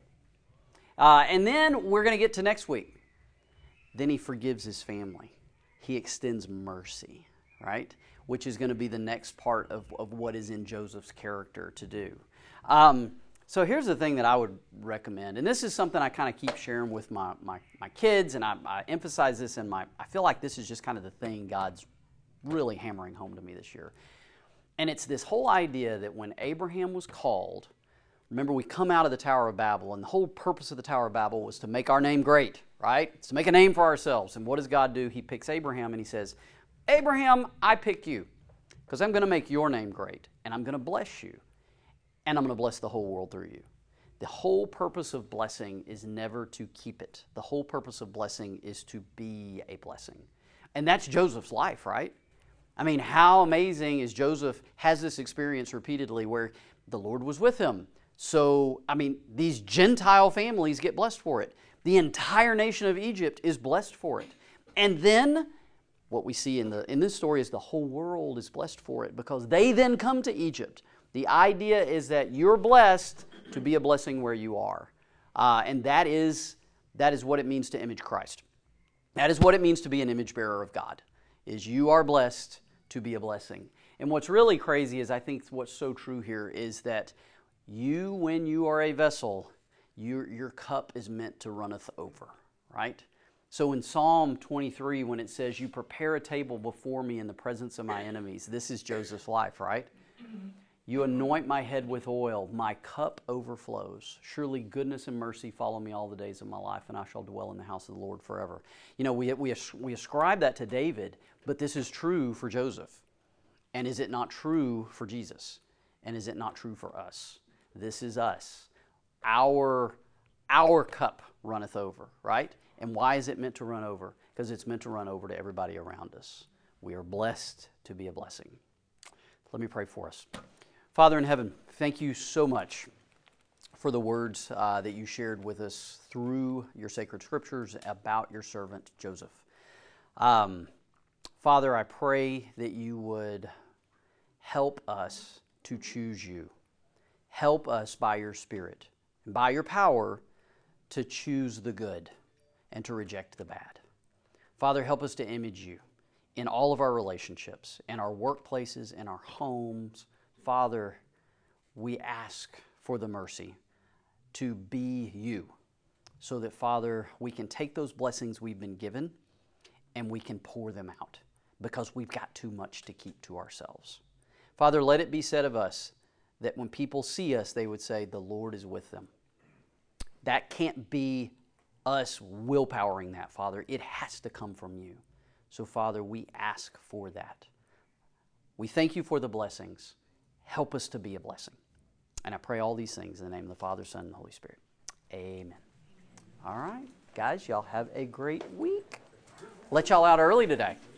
Uh, and then we're going to get to next week. Then he forgives his family. He extends mercy, right? Which is going to be the next part of, of what is in Joseph's character to do. Um, so here's the thing that I would recommend, and this is something I kind of keep sharing with my, my, my kids, and I, I emphasize this in my, I feel like this is just kind of the thing God's really hammering home to me this year. And it's this whole idea that when Abraham was called, remember we come out of the Tower of Babel, and the whole purpose of the Tower of Babel was to make our name great, right? It's to make a name for ourselves. And what does God do? He picks Abraham and he says, Abraham, I pick you because I'm going to make your name great, and I'm going to bless you. And I'm going to bless the whole world through you. The whole purpose of blessing is never to keep it. The whole purpose of blessing is to be a blessing. And that's Joseph's life, right? I mean, how amazing is Joseph has this experience repeatedly where the Lord was with him. So, I mean, these Gentile families get blessed for it. The entire nation of Egypt is blessed for it. And then what we see in, the, in this story is the whole world is blessed for it because they then come to Egypt. The idea is that you're blessed to be a blessing where you are. Uh, and that is, that is what it means to image Christ. That is what it means to be an image bearer of God, is you are blessed to be a blessing. And what's really crazy is I think what's so true here is that you, when you are a vessel, your, your cup is meant to runneth over, right? So in Psalm twenty-three, when it says, you prepare a table before me in the presence of my enemies, this is Joseph's life, right? You anoint my head with oil, my cup overflows. Surely goodness and mercy follow me all the days of my life, and I shall dwell in the house of the Lord forever. You know, we, we, we ascribe that to David, but this is true for Joseph. And is it not true for Jesus? And is it not true for us? This is us. Our, our cup runneth over, right? And why is it meant to run over? Because it's meant to run over to everybody around us. We are blessed to be a blessing. Let me pray for us. Father in heaven, thank you so much for the words uh, that you shared with us through your sacred scriptures about your servant Joseph. Um, Father, I pray that you would help us to choose you. Help us by your Spirit and by your power to choose the good and to reject the bad. Father, help us to image you in all of our relationships, in our workplaces, in our homes. Father, we ask for the mercy to be you so that, Father, we can take those blessings we've been given and we can pour them out because we've got too much to keep to ourselves. Father, let it be said of us that when people see us, they would say, the Lord is with them. That can't be us willpowering that, Father. It has to come from you. So, Father, we ask for that. We thank you for the blessings. Help us to be a blessing. And I pray all these things in the name of the Father, Son, and the Holy Spirit. Amen. All right, guys, y'all have a great week. Let y'all out early today.